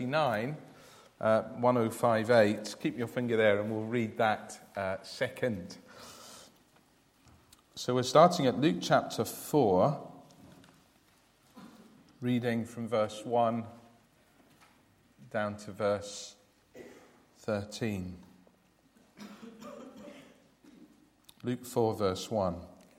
9, 1058. Keep your finger there and we'll read that second. So we're starting at Luke chapter 4, reading from verse 1 down to verse 13. Luke 4, verse 1.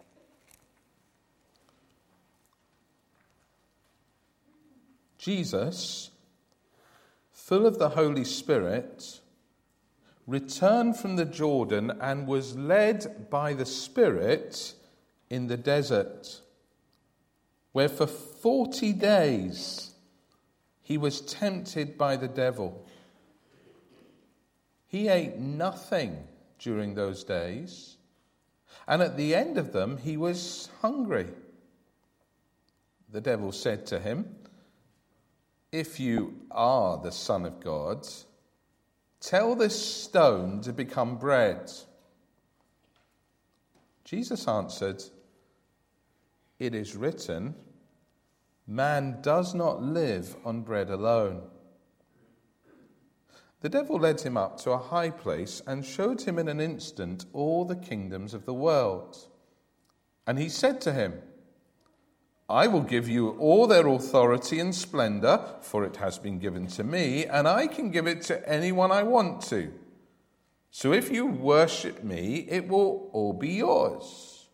Jesus, full of the Holy Spirit, returned from the Jordan and was led by the Spirit in the desert, where for 40 days he was tempted by the devil. He ate nothing during those days, and at the end of them he was hungry. The devil said to him, "If you are the Son of God, tell this stone to become bread." Jesus answered, "It is written, man does not live on bread alone." The devil led him up to a high place and showed him in an instant all the kingdoms of the world. And he said to him, "I will give you all their authority and splendor, for it has been given to me, and I can give it to anyone I want to. So if you worship me, it will all be yours."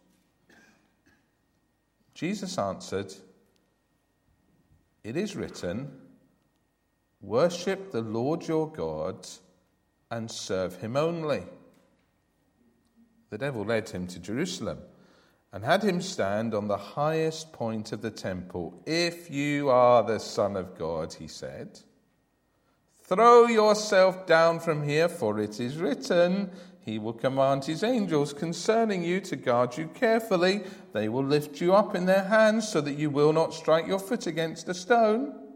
Jesus answered, "It is written, worship the Lord your God and serve him only." The devil led him to Jerusalem and had him stand on the highest point of the temple. "If you are the Son of God," he said, "throw yourself down from here, for it is written, he will command his angels concerning you to guard you carefully. They will lift you up in their hands so that you will not strike your foot against a stone."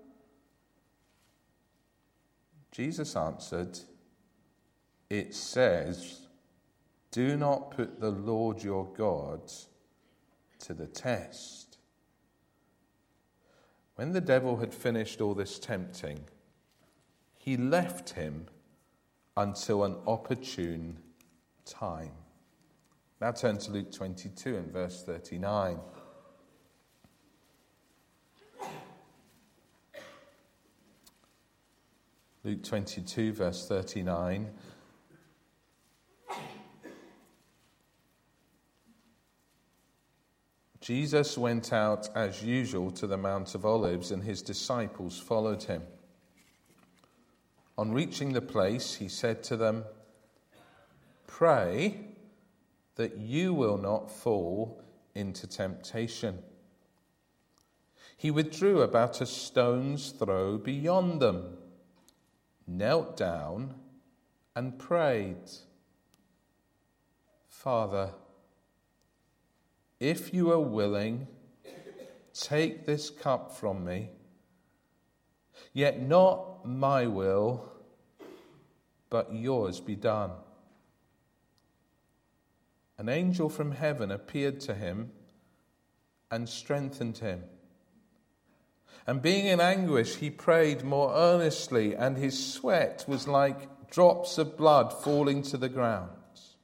Jesus answered, "It says, do not put the Lord your God to the test." When the devil had finished all this tempting, he left him until an opportune time. Now turn to Luke 22 and verse 39. Luke 22, verse 39. Jesus went out as usual to the Mount of Olives, and his disciples followed him. On reaching the place, he said to them, "Pray that you will not fall into temptation." He withdrew about a stone's throw beyond them, knelt down and prayed, "Father, if you are willing, take this cup from me, yet not my will, but yours be done." An angel from heaven appeared to him and strengthened him. And being in anguish, he prayed more earnestly, and his sweat was like drops of blood falling to the ground.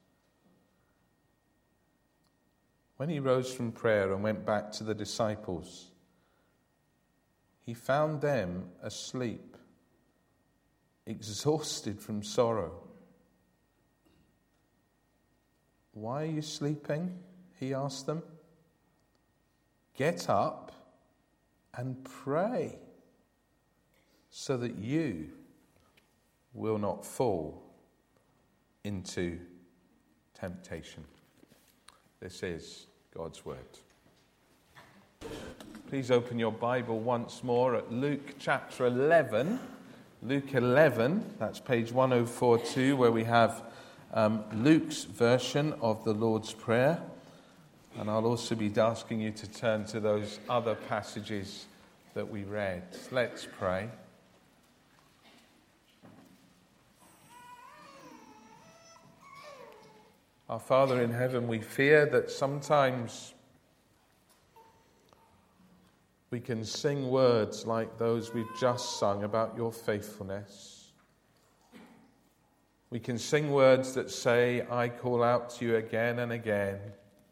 When he rose from prayer and went back to the disciples, he found them asleep, exhausted from sorrow. "Why are you sleeping?" he asked them. "Get up and pray so that you will not fall into temptation." This is God's word. Please open your Bible once more at Luke chapter 11. Luke 11, that's page 1042, where we have Luke's version of the Lord's Prayer. And I'll also be asking you to turn to those other passages that we read. Let's pray. Our Father in heaven, we fear that sometimes We can sing words like those we've just sung about your faithfulness. We can sing words that say, I call out to you again and again.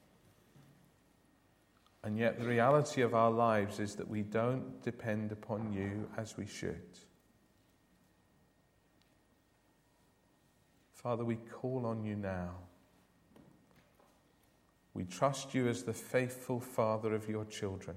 And yet the reality of our lives is that we don't depend upon you as we should. Father, we call on you now. We trust you as the faithful Father of your children.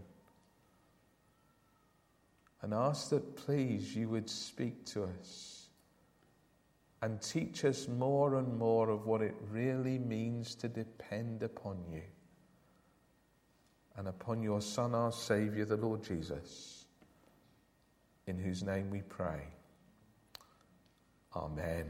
And ask that please you would speak to us and teach us more and more of what it really means to depend upon you and upon your Son, our Saviour, the Lord Jesus, in whose name we pray. Amen.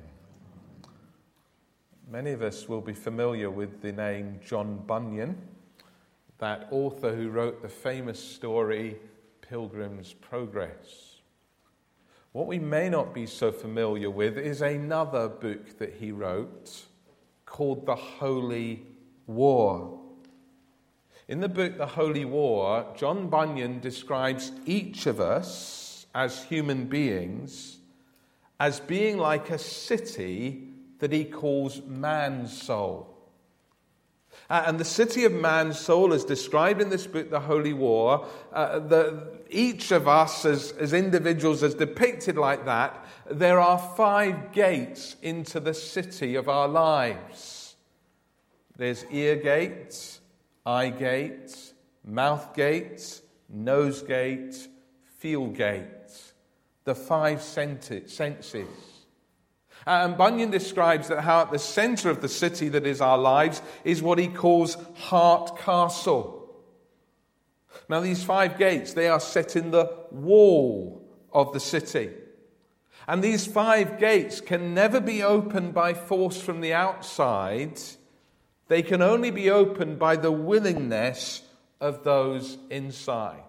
Many of us will be familiar with the name John Bunyan, that author who wrote the famous story Pilgrim's Progress. What we may not be so familiar with is another book that he wrote called The Holy War. In the book The Holy War, John Bunyan describes each of us as human beings as being like a city that he calls man's soul. And the city of man's soul, as described in this book, The Holy War, each of us as individuals, as depicted like that, there are 5 gates into the city of our lives. There's ear gate, eye gate, mouth gate, nose gate, feel gate. The 5 senses. And Bunyan describes that how at the centre of the city that is our lives is what he calls Heart Castle. Now these 5 gates, they are set in the wall of the city. And these 5 gates can never be opened by force from the outside. They can only be opened by the willingness of those inside.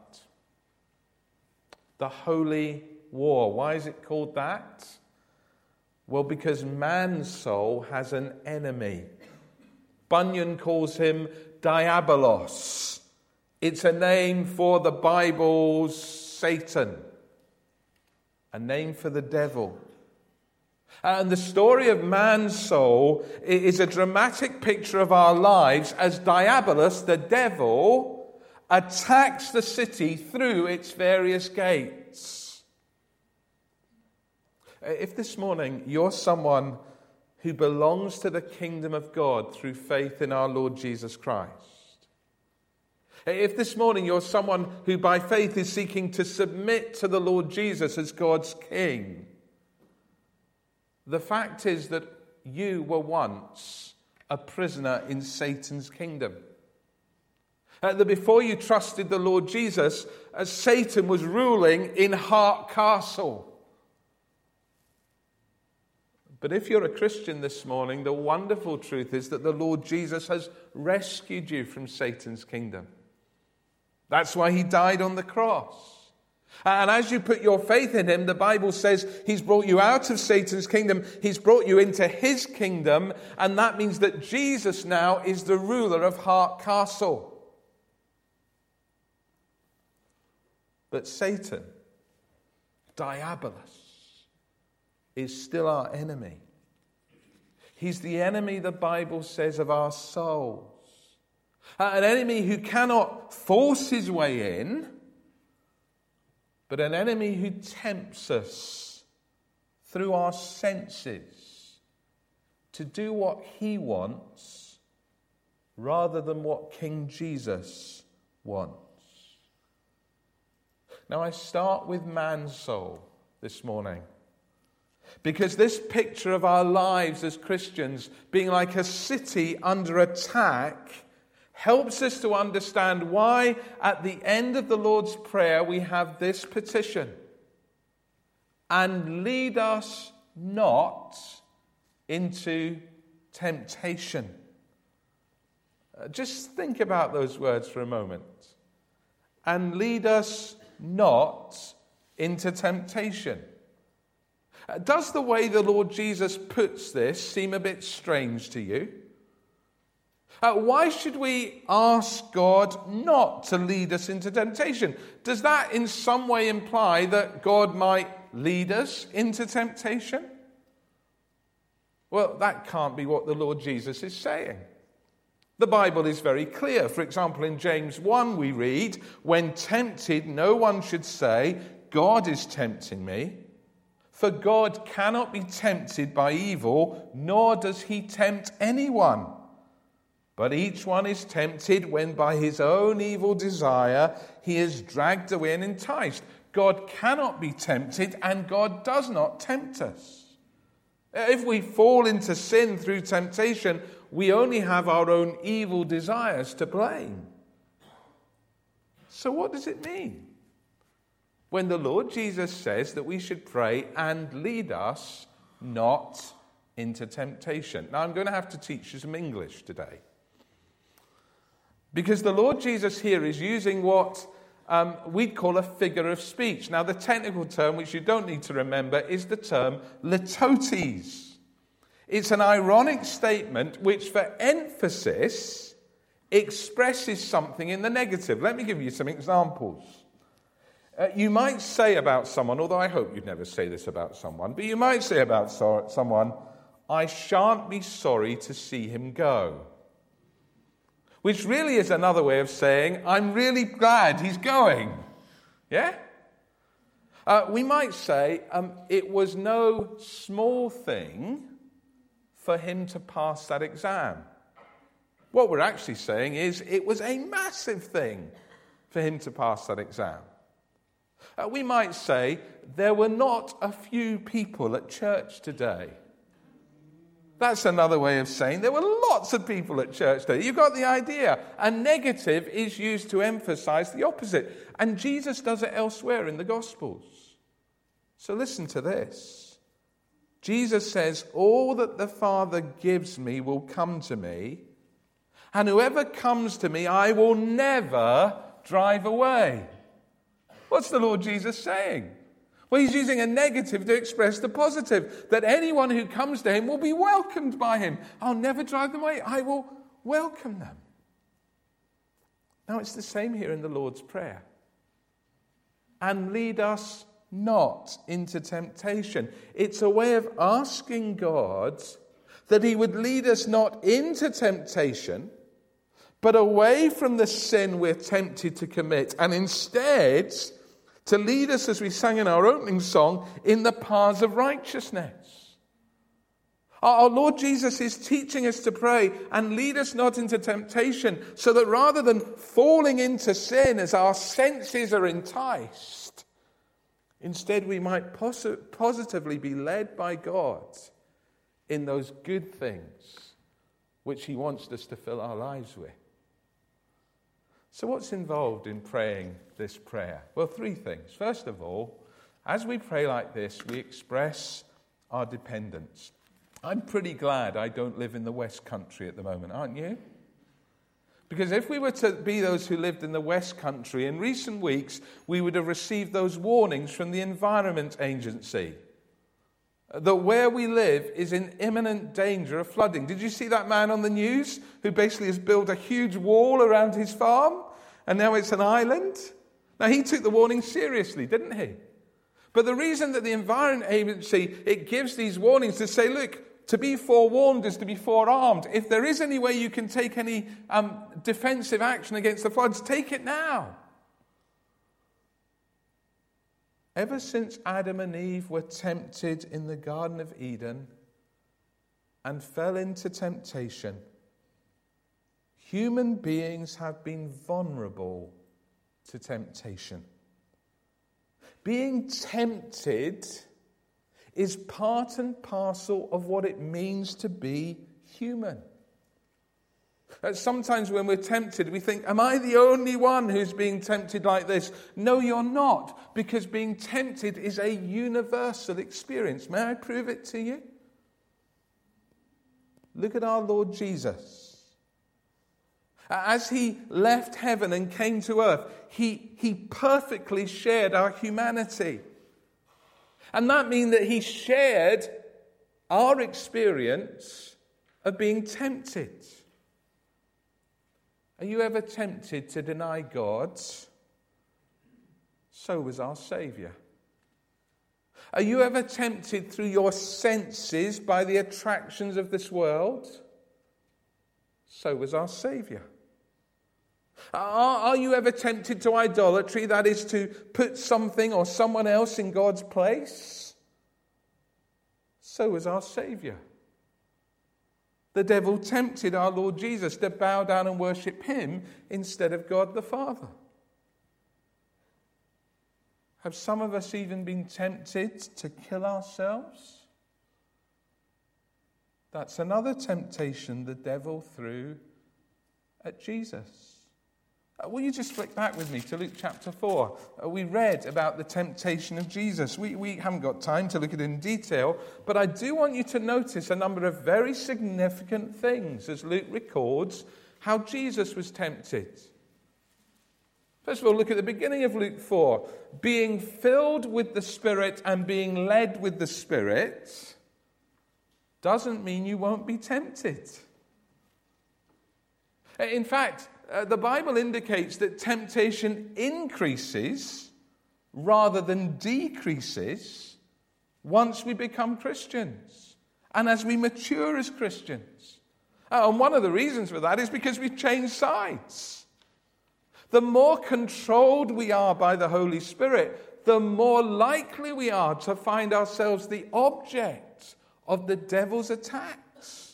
The Holy War. Why is it called that? Well, because man's soul has an enemy. Bunyan calls him Diabolos. It's a name for the Bible's Satan. A name for the devil. And the story of man's soul is a dramatic picture of our lives as Diabolos, the devil, attacks the city through its various gates. If this morning you're someone who belongs to the kingdom of God through faith in our Lord Jesus Christ, if this morning you're someone who by faith is seeking to submit to the Lord Jesus as God's King, the fact is that you were once a prisoner in Satan's kingdom. That before you trusted the Lord Jesus, Satan was ruling in Heart Castle. But if you're a Christian this morning, the wonderful truth is that the Lord Jesus has rescued you from Satan's kingdom. That's why he died on the cross. And as you put your faith in him, the Bible says he's brought you out of Satan's kingdom. He's brought you into his kingdom. And that means that Jesus now is the ruler of Heart Castle. But Satan, Diabolos, is still our enemy. He's the enemy, the Bible says, of our souls. An enemy who cannot force his way in, but an enemy who tempts us through our senses to do what he wants rather than what King Jesus wants. Now I start with man's soul this morning, because this picture of our lives as Christians being like a city under attack helps us to understand why at the end of the Lord's Prayer we have this petition. And lead us not into temptation. Just think about those words for a moment. And lead us not into temptation. Does the way the Lord Jesus puts this seem a bit strange to you? Why should we ask God not to lead us into temptation? Does that in some way imply that God might lead us into temptation? Well, that can't be what the Lord Jesus is saying. The Bible is very clear. For example, in James 1 we read, "When tempted, no one should say, 'God is tempting me.' For God cannot be tempted by evil, nor does he tempt anyone. But each one is tempted when by his own evil desire he is dragged away and enticed." God cannot be tempted, and God does not tempt us. If we fall into sin through temptation, we only have our own evil desires to blame. So what does it mean when the Lord Jesus says that we should pray and lead us not into temptation? Now, I'm going to have to teach you some English today, because the Lord Jesus here is using what we'd call a figure of speech. Now, the technical term, which you don't need to remember, is the term litotes. It's an ironic statement which, for emphasis, expresses something in the negative. Let me give you some examples. You might say about someone, although I hope you'd never say this about someone, but you might say about someone, "I shan't be sorry to see him go." Which really is another way of saying, "I'm really glad he's going." Yeah? We might say, "It was no small thing for him to pass that exam." What we're actually saying is, it was a massive thing for him to pass that exam. We might say, "There were not a few people at church today." That's another way of saying there were lots of people at church today. You've got the idea. A negative is used to emphasize the opposite. And Jesus does it elsewhere in the Gospels. So listen to this. Jesus says, "All that the Father gives me will come to me, and whoever comes to me I will never drive away." What's the Lord Jesus saying? Well, he's using a negative to express the positive, that anyone who comes to him will be welcomed by him. I'll never drive them away. I will welcome them. Now, it's the same here in the Lord's Prayer. "And lead us not into temptation." It's a way of asking God that he would lead us not into temptation, but away from the sin we're tempted to commit, and instead to lead us, as we sang in our opening song, in the paths of righteousness. Our Lord Jesus is teaching us to pray and lead us not into temptation, so that rather than falling into sin as our senses are enticed, instead we might positively be led by God in those good things which he wants us to fill our lives with. So what's involved in praying this prayer? Well, three things. First of all, as we pray like this, we express our dependence. I'm pretty glad I don't live in the West Country at the moment, aren't you? Because if we were to be those who lived in the West Country, in recent weeks, we would have received those warnings from the Environment Agency that where we live is in imminent danger of flooding. Did you see that man on the news who basically has built a huge wall around his farm and now it's an island? Now, he took the warning seriously, didn't he? But the reason that the Environment Agency, it gives these warnings to say, look, to be forewarned is to be forearmed. If there is any way you can take any defensive action against the floods, take it now. Ever since Adam and Eve were tempted in the Garden of Eden and fell into temptation, human beings have been vulnerable to temptation. Being tempted is part and parcel of what it means to be human. Sometimes when we're tempted, we think, am I the only one who's being tempted like this? No, you're not, because being tempted is a universal experience. May I prove it to you? Look at our Lord Jesus. As he left heaven and came to earth, he perfectly shared our humanity. And that means that he shared our experience of being tempted. Are you ever tempted to deny God? So was our Saviour. Are you ever tempted through your senses by the attractions of this world? So was our Saviour. Are you ever tempted to idolatry, that is to put something or someone else in God's place? So was our Saviour. The devil tempted our Lord Jesus to bow down and worship him instead of God the Father. Have some of us even been tempted to kill ourselves? That's another temptation the devil threw at Jesus. Will you just flick back with me to Luke chapter 4? We read about the temptation of Jesus. We haven't got time to look at it in detail, but I do want you to notice a number of very significant things as Luke records how Jesus was tempted. First of all, look at the beginning of Luke 4. Being filled with the Spirit and being led with the Spirit doesn't mean you won't be tempted. In fact, the Bible indicates that temptation increases rather than decreases once we become Christians and as we mature as Christians. And one of the reasons for that is because we've changed sides. The more controlled we are by the Holy Spirit, the more likely we are to find ourselves the object of the devil's attacks.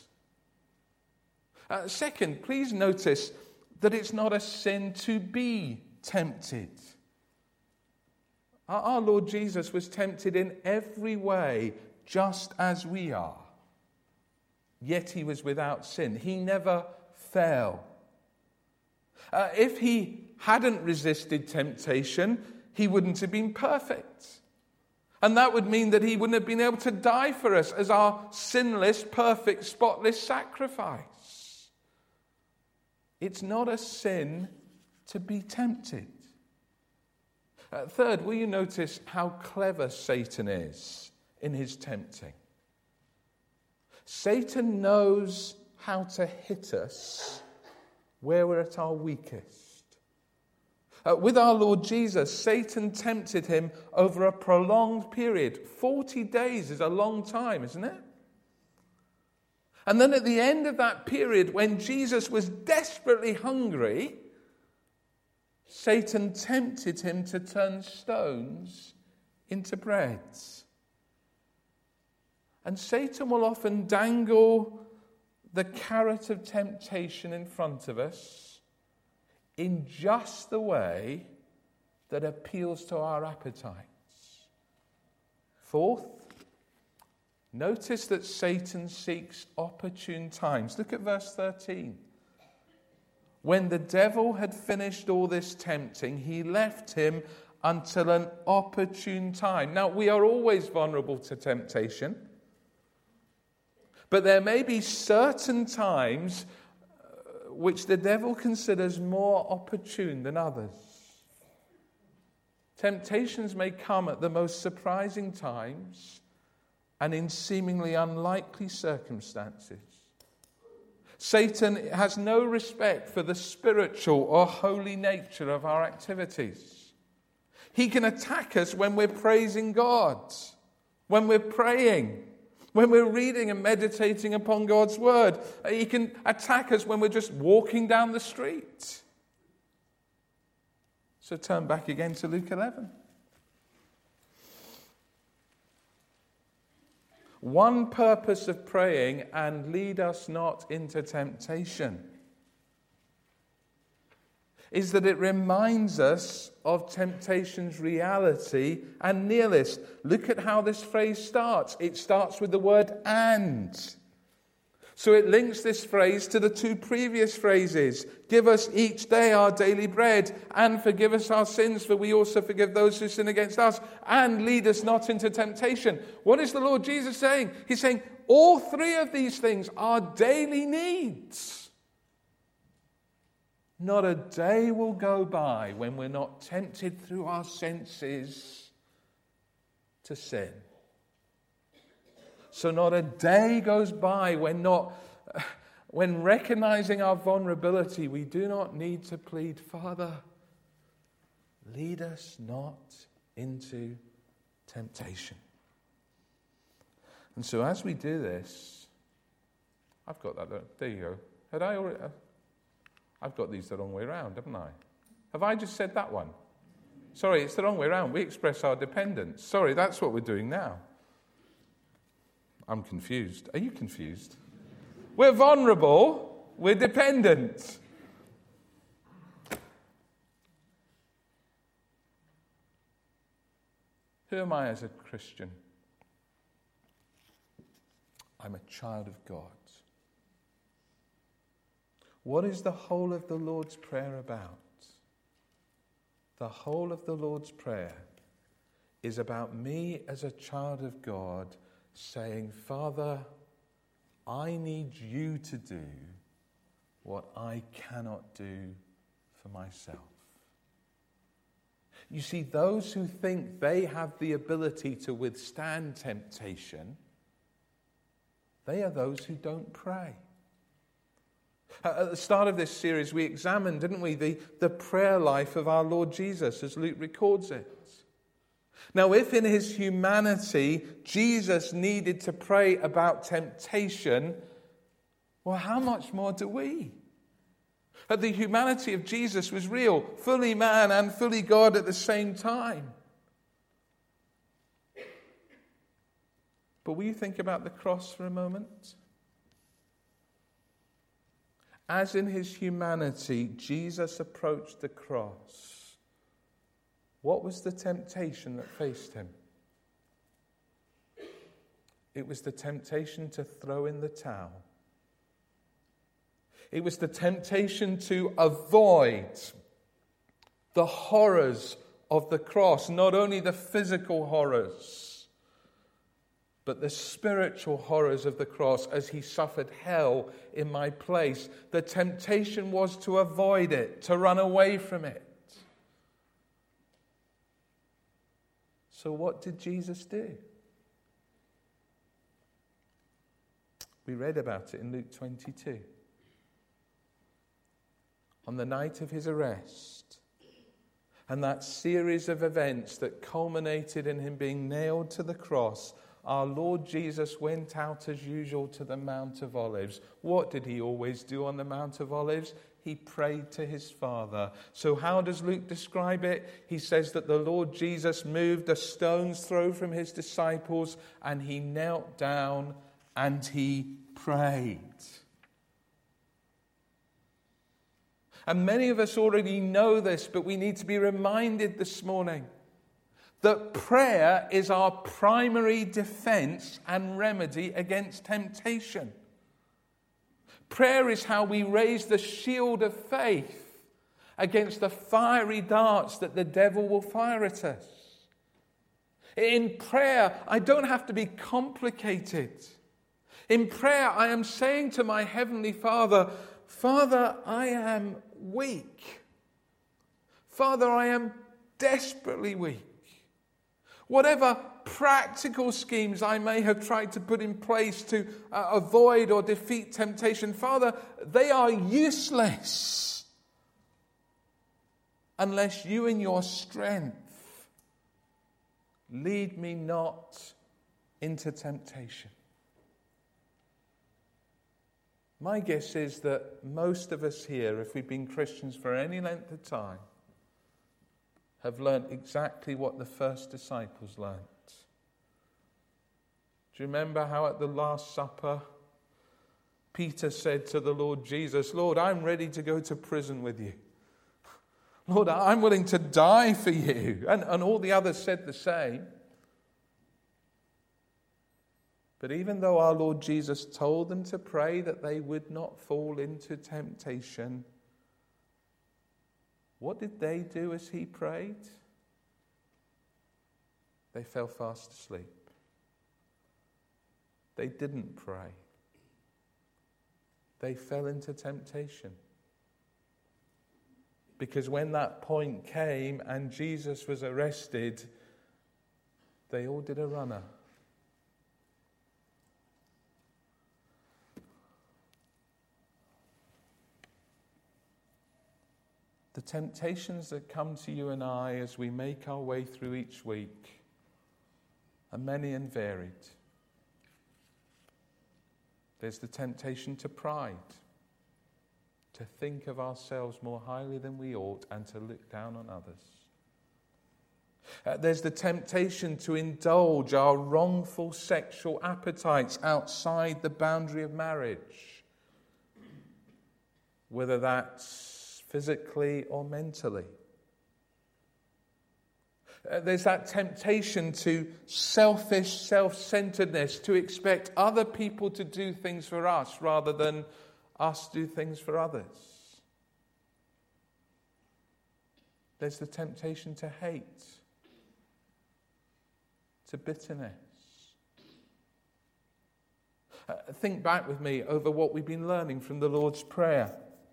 Second, please notice that it's not a sin to be tempted. Our Lord Jesus was tempted in every way, just as we are. Yet he was without sin. He never fell. If he hadn't resisted temptation, he wouldn't have been perfect. And that would mean that he wouldn't have been able to die for us as our sinless, perfect, spotless sacrifice. It's not a sin to be tempted. Third, will you notice how clever Satan is in his tempting? Satan knows how to hit us where we're at our weakest. With our Lord Jesus, Satan tempted him over a prolonged period. 40 days is a long time, isn't it? And then at the end of that period, when Jesus was desperately hungry, Satan tempted him to turn stones into bread. And Satan will often dangle the carrot of temptation in front of us in just the way that appeals to our appetites. Fourth, notice that Satan seeks opportune times. Look at verse 13. When the devil had finished all this tempting, he left him until an opportune time. Now, we are always vulnerable to temptation, but there may be certain times which the devil considers more opportune than others. Temptations may come at the most surprising times and in seemingly unlikely circumstances. Satan has no respect for the spiritual or holy nature of our activities. He can attack us when we're praising God, when we're praying, when we're reading and meditating upon God's word. He can attack us when we're just walking down the street. So turn back again to Luke 11. One purpose of praying: and lead us not into temptation, is that it reminds us of temptation's reality and nearness. Look at how this phrase starts. It starts with the word "and." So it links this phrase to the two previous phrases. Give us each day our daily bread, and forgive us our sins, for we also forgive those who sin against us, and lead us not into temptation. What is the Lord Jesus saying? He's saying all three of these things are daily needs. Not a day will go by when we're not tempted through our senses to sin. So not a day goes by when not When recognizing our vulnerability, we do not need to plead, Father, lead us not into temptation. And so as we do this, I've got that. There you go. I've got these the wrong way around, haven't I? Have I just said that one? Sorry, it's the wrong way around. We express our dependence. Sorry, that's what we're doing now. I'm confused. Are you confused? We're vulnerable. We're dependent. Who am I as a Christian? I'm a child of God. What is the whole of the Lord's Prayer about? The whole of the Lord's Prayer is about me as a child of God saying, Father, I need you to do what I cannot do for myself. You see, those who think they have the ability to withstand temptation, they are those who don't pray. At the start of this series, we examined, didn't we, the prayer life of our Lord Jesus, as Luke records it. Now, if in his humanity Jesus needed to pray about temptation, well, how much more do we? The humanity of Jesus was real, fully man and fully God at the same time. But will you think about the cross for a moment? As in his humanity, Jesus approached the cross. What was the temptation that faced him? It was the temptation to throw in the towel. It was the temptation to avoid the horrors of the cross, not only the physical horrors, but the spiritual horrors of the cross as he suffered hell in my place. The temptation was to avoid it, to run away from it. So what did Jesus do? We read about it in Luke 22. On the night of his arrest, and that series of events that culminated in him being nailed to the cross, our Lord Jesus went out as usual to the Mount of Olives. What did he always do on the Mount of Olives? He prayed to his Father. So how does Luke describe it? He says that the Lord Jesus moved a stone's throw from his disciples, and he knelt down and he prayed. And many of us already know this, but we need to be reminded this morning that prayer is our primary defense and remedy against temptation. Prayer is how we raise the shield of faith against the fiery darts that the devil will fire at us. In prayer, I don't have to be complicated. In prayer, I am saying to my Heavenly Father, Father, I am weak. Father, I am desperately weak. Whatever practical schemes I may have tried to put in place to avoid or defeat temptation, Father, they are useless unless you in your strength lead me not into temptation. My guess is that most of us here, if we've been Christians for any length of time, have learnt exactly what the first disciples learnt. Do you remember how at the Last Supper, Peter said to the Lord Jesus, Lord, I'm ready to go to prison with you. Lord, I'm willing to die for you. And all the others said the same. But even though our Lord Jesus told them to pray that they would not fall into temptation, what did they do as he prayed? They fell fast asleep. They didn't pray. They fell into temptation. Because when that point came and Jesus was arrested, they all did a runner. temptations that come to you and I as we make our way through each week are many and varied. There's the temptation to pride, to think of ourselves more highly than we ought and to look down on others. There's the temptation to indulge our wrongful sexual appetites outside the boundary of marriage, whether that's physically or mentally. There's that temptation to selfish self-centeredness, to expect other people to do things for us rather than us do things for others. There's the temptation to hate, to bitterness. Think back with me over what we've been learning from the Lord's Prayer.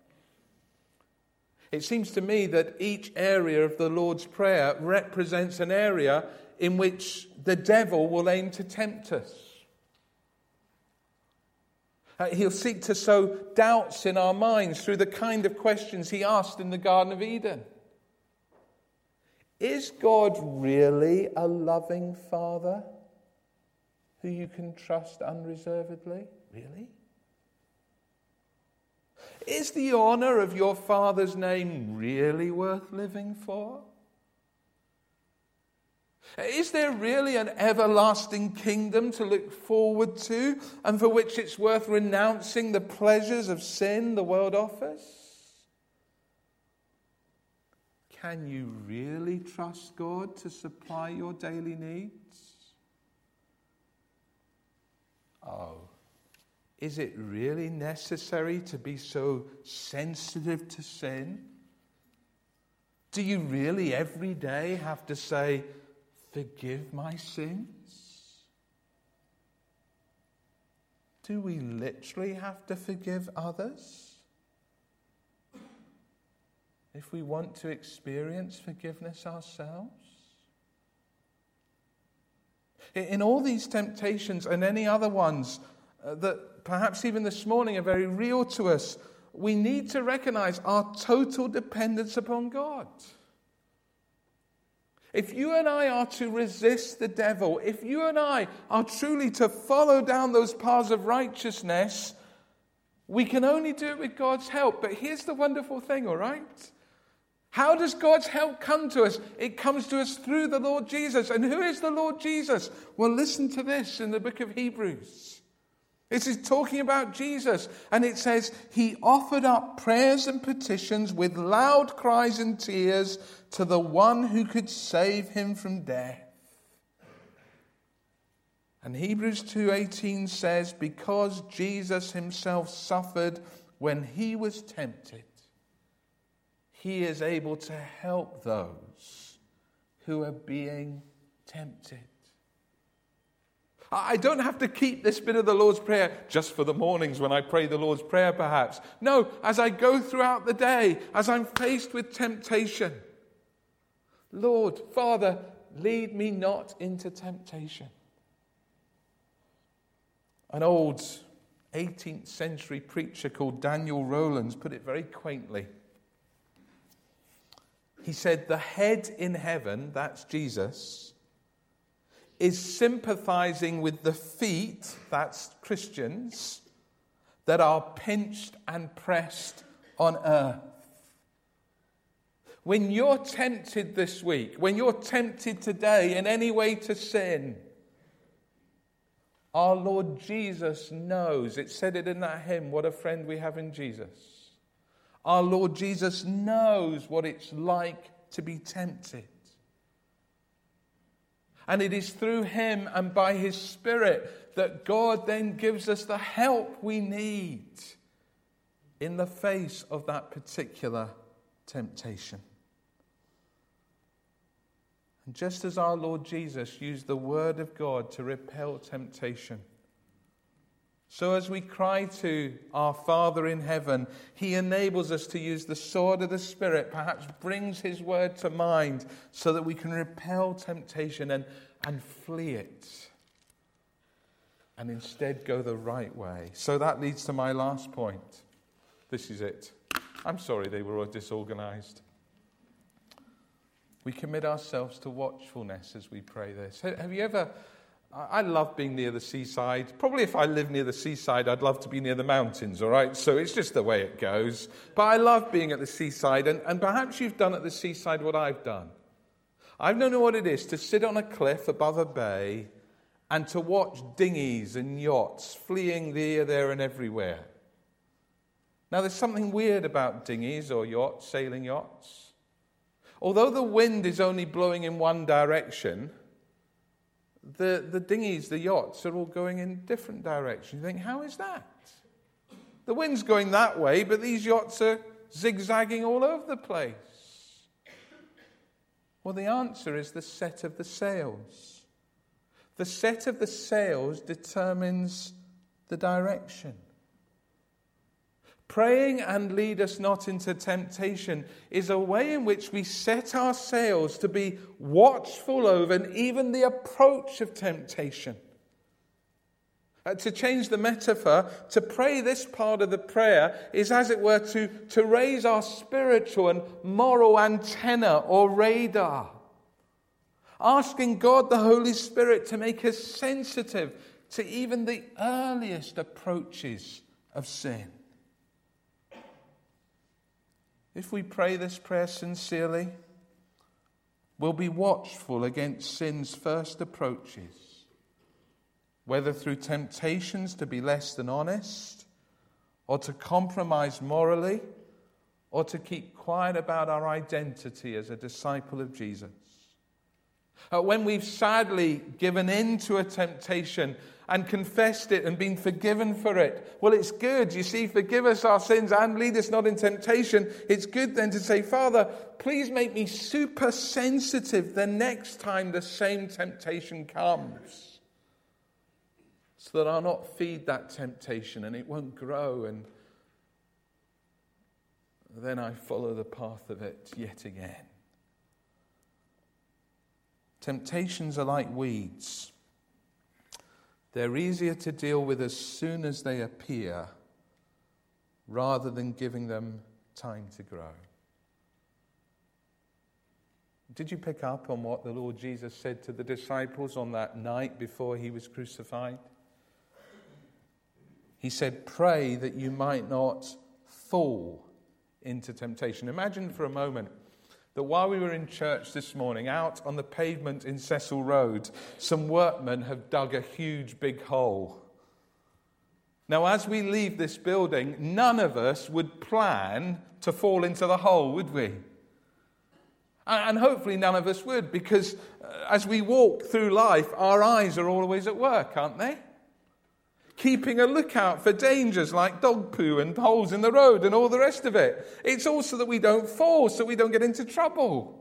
It seems to me that each area of the Lord's Prayer represents an area in which the devil will aim to tempt us. He'll seek to sow doubts in our minds through the kind of questions he asked in the Garden of Eden. Is God really a loving Father who you can trust unreservedly? Really? Is the honor of your Father's name really worth living for? Is there really an everlasting kingdom to look forward to and for which it's worth renouncing the pleasures of sin the world offers? Can you really trust God to supply your daily needs? Oh, is it really necessary to be so sensitive to sin? Do you really every day have to say, "Forgive my sins"? Do we literally have to forgive others if we want to experience forgiveness ourselves? In all these temptations and any other ones that perhaps even this morning are very real to us, we need to recognize our total dependence upon God. If you and I are to resist the devil, if you and I are truly to follow down those paths of righteousness, we can only do it with God's help. But here's the wonderful thing, all right? How does God's help come to us? It comes to us through the Lord Jesus. And who is the Lord Jesus? Well, listen to this in the book of Hebrews. This is talking about Jesus. And it says, he offered up prayers and petitions with loud cries and tears to the one who could save him from death. And Hebrews 2:18 says, because Jesus himself suffered when he was tempted, he is able to help those who are being tempted. I don't have to keep this bit of the Lord's Prayer just for the mornings when I pray the Lord's Prayer, perhaps. No, as I go throughout the day, as I'm faced with temptation, Lord, Father, lead me not into temptation. An old 18th century preacher called Daniel Rowlands put it very quaintly. He said, the head in heaven, that's Jesus, is sympathizing with the feet, that's Christians, that are pinched and pressed on earth. When you're tempted this week, when you're tempted today in any way to sin, our Lord Jesus knows, it said it in that hymn, what a friend we have in Jesus. Our Lord Jesus knows what it's like to be tempted. And it is through him and by his Spirit that God then gives us the help we need in the face of that particular temptation. And just as our Lord Jesus used the word of God to repel temptation, so as we cry to our Father in heaven, he enables us to use the sword of the Spirit, perhaps brings his word to mind so that we can repel temptation and flee it. And instead go the right way. So that leads to my last point. This is it. I'm sorry they were all disorganized. We commit ourselves to watchfulness as we pray this. Have you ever... I love being near the seaside. Probably if I live near the seaside, I'd love to be near the mountains, all right? So it's just the way it goes. But I love being at the seaside, and perhaps you've done at the seaside what I've done. I've known what it is to sit on a cliff above a bay and to watch dinghies and yachts fleeing here, there, and everywhere. Now, there's something weird about dinghies or yachts, sailing yachts. Although the wind is only blowing in one direction, the dinghies, the yachts, are all going in different directions. You think, how is that? The wind's going that way, but these yachts are zigzagging all over the place. Well, the answer is the set of the sails. The set of the sails determines the direction. Praying and lead us not into temptation is a way in which we set our sails to be watchful over even the approach of temptation. To change the metaphor, to pray this part of the prayer is, as it were, to raise our spiritual and moral antenna or radar. Asking God the Holy Spirit to make us sensitive to even the earliest approaches of sin. If we pray this prayer sincerely, we'll be watchful against sin's first approaches, whether through temptations to be less than honest, or to compromise morally, or to keep quiet about our identity as a disciple of Jesus. When we've sadly given in to a temptation and confessed it and been forgiven for it, well, it's good. You see, forgive us our sins and lead us not in temptation. It's good then to say, Father, please make me super sensitive the next time the same temptation comes, so that I'll not feed that temptation and it won't grow, and then I follow the path of it yet again. Temptations are like weeds. They're easier to deal with as soon as they appear, rather than giving them time to grow. Did you pick up on what the Lord Jesus said to the disciples on that night before he was crucified? He said, pray that you might not fall into temptation. Imagine for a moment that while we were in church this morning, out on the pavement in Cecil Road, some workmen have dug a huge big hole. Now, as we leave this building, none of us would plan to fall into the hole, would we? And hopefully none of us would, because as we walk through life, our eyes are always at work, aren't they? Keeping a lookout for dangers like dog poo and holes in the road and all the rest of it. It's also that we don't fall, so we don't get into trouble.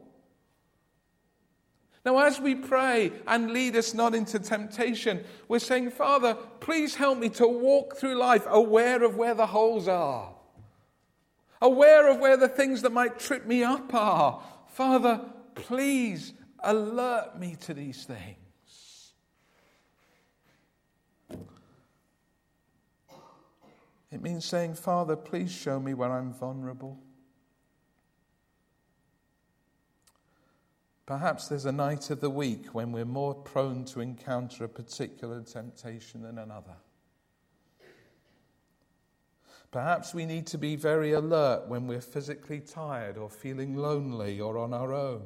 Now, as we pray and lead us not into temptation, we're saying, Father, please help me to walk through life aware of where the holes are. Aware of where the things that might trip me up are. Father, please alert me to these things. It means saying, Father, please show me where I'm vulnerable. Perhaps there's a night of the week when we're more prone to encounter a particular temptation than another. Perhaps we need to be very alert when we're physically tired or feeling lonely or on our own.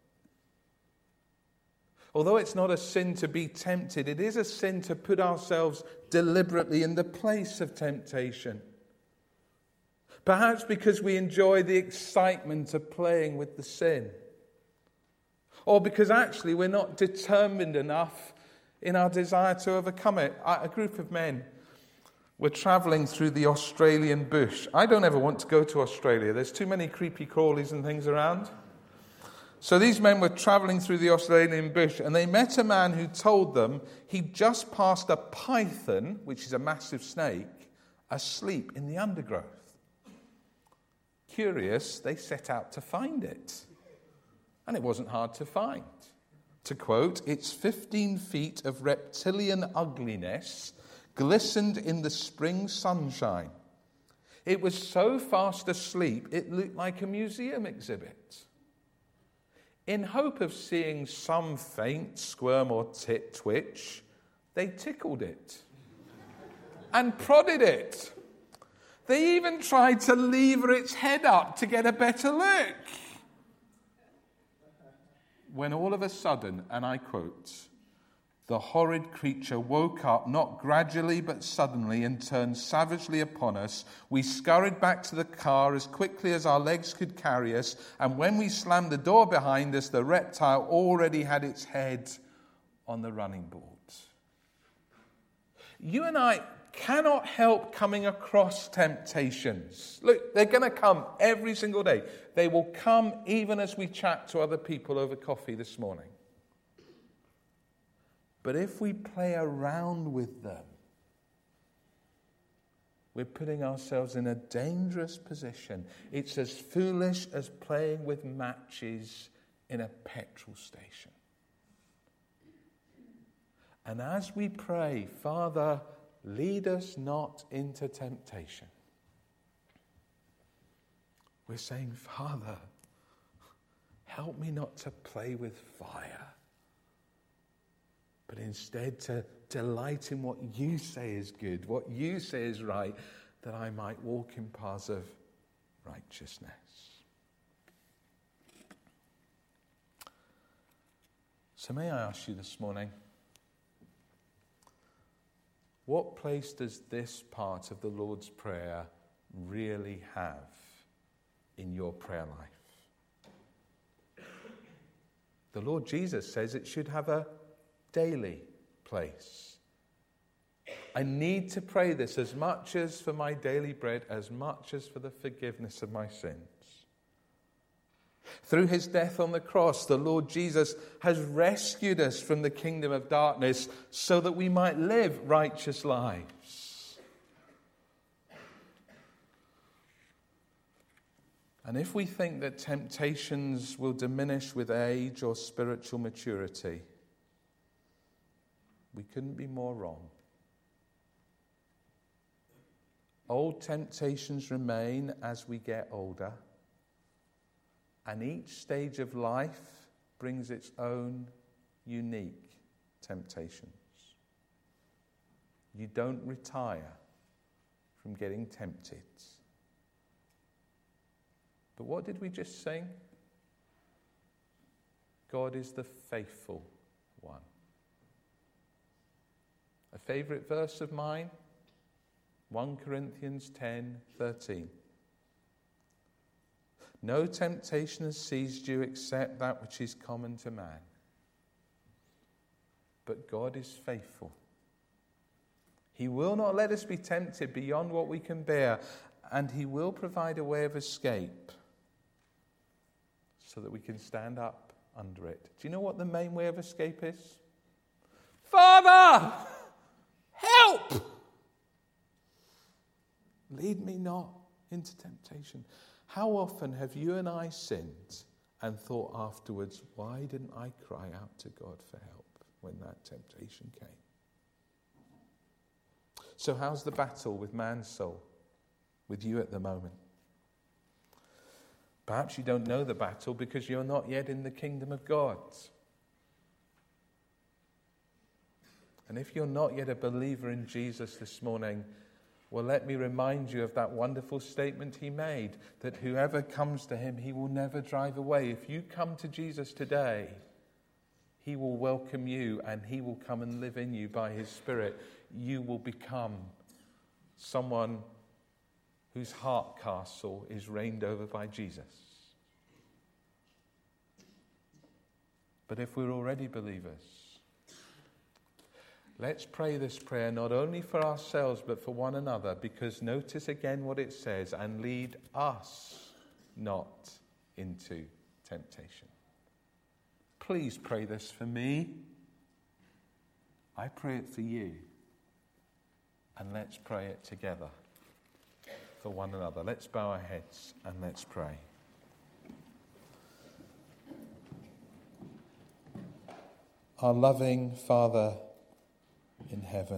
Although it's not a sin to be tempted, it is a sin to put ourselves deliberately in the place of temptation. Perhaps because we enjoy the excitement of playing with the sin. Or because actually we're not determined enough in our desire to overcome it. A group of men were travelling through the Australian bush. I don't ever want to go to Australia. There's too many creepy crawlies and things around. So these men were travelling through the Australian bush, and they met a man who told them he'd just passed a python, which is a massive snake, asleep in the undergrowth. Curious, they set out to find it. And it wasn't hard to find. To quote, its 15 feet of reptilian ugliness glistened in the spring sunshine. It was so fast asleep, it looked like a museum exhibit. In hope of seeing some faint squirm or twitch, they tickled it and prodded it. They even tried to lever its head up to get a better look. When all of a sudden, and I quote, the horrid creature woke up, not gradually but suddenly, and turned savagely upon us. We scurried back to the car as quickly as our legs could carry us, and when we slammed the door behind us, the reptile already had its head on the running board. You and I cannot help coming across temptations. Look, they're going to come every single day. They will come even as we chat to other people over coffee this morning. But if we play around with them, we're putting ourselves in a dangerous position. It's as foolish as playing with matches in a petrol station. And as we pray, Father, lead us not into temptation, we're saying, Father, help me not to play with fire, but instead to delight in what you say is good, what you say is right, that I might walk in paths of righteousness. So may I ask you this morning, what place does this part of the Lord's Prayer really have in your prayer life? The Lord Jesus says it should have a daily place. I need to pray this as much as for my daily bread, as much as for the forgiveness of my sins. Through his death on the cross, the Lord Jesus has rescued us from the kingdom of darkness so that we might live righteous lives. And if we think that temptations will diminish with age or spiritual maturity, we couldn't be more wrong. Old temptations remain as we get older, and each stage of life brings its own unique temptations. You don't retire from getting tempted. But what did we just sing? God is the faithful one. A favourite verse of mine, 1 Corinthians 10:13. No temptation has seized you except that which is common to man. But God is faithful. He will not let us be tempted beyond what we can bear, and he will provide a way of escape so that we can stand up under it. Do you know what the main way of escape is? Father, help! Lead me not into temptation. How often have you and I sinned and thought afterwards, why didn't I cry out to God for help when that temptation came? So how's the battle with man's soul with you at the moment? Perhaps you don't know the battle because you're not yet in the kingdom of God. And if you're not yet a believer in Jesus this morning, well, let me remind you of that wonderful statement he made, that whoever comes to him, he will never drive away. If you come to Jesus today, he will welcome you and he will come and live in you by his Spirit. You will become someone whose heart castle is reigned over by Jesus. But if we're already believers, let's pray this prayer not only for ourselves but for one another, because notice again what it says, and lead us not into temptation. Please pray this for me. I pray it for you. And let's pray it together for one another. Let's bow our heads and let's pray. Our loving Father in heaven,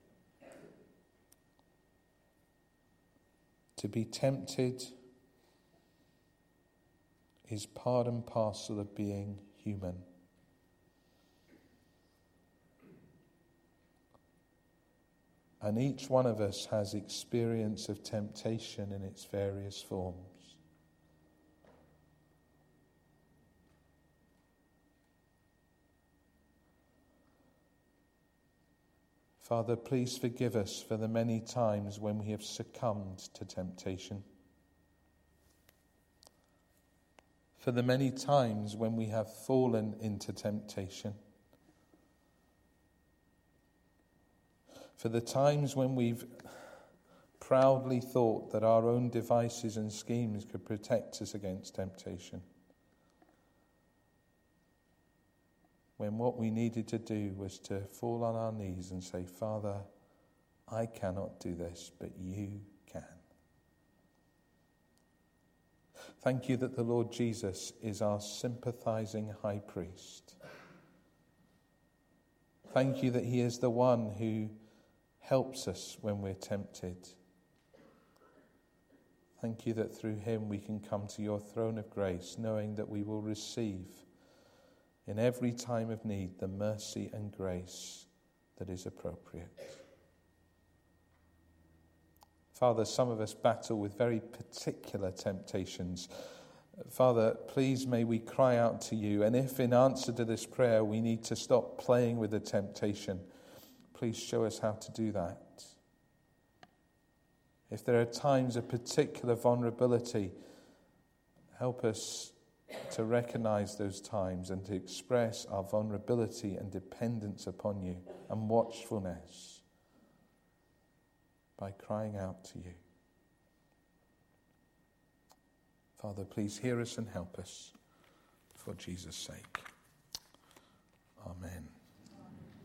to be tempted is part and parcel of being human. And each one of us has experience of temptation in its various forms. Father, please forgive us for the many times when we have succumbed to temptation. For the many times when we have fallen into temptation. For the times when we've proudly thought that our own devices and schemes could protect us against temptation. When what we needed to do was to fall on our knees and say, Father, I cannot do this, but you can. Thank you that the Lord Jesus is our sympathizing high priest. Thank you that he is the one who helps us when we're tempted. Thank you that through him we can come to your throne of grace, knowing that we will receive in every time of need the mercy and grace that is appropriate. Father, some of us battle with very particular temptations. Father, please may we cry out to you, and if in answer to this prayer we need to stop playing with the temptation, please show us how to do that. If there are times of particular vulnerability, help us to recognize those times and to express our vulnerability and dependence upon you and watchfulness by crying out to you. Father, please hear us and help us for Jesus' sake. Amen.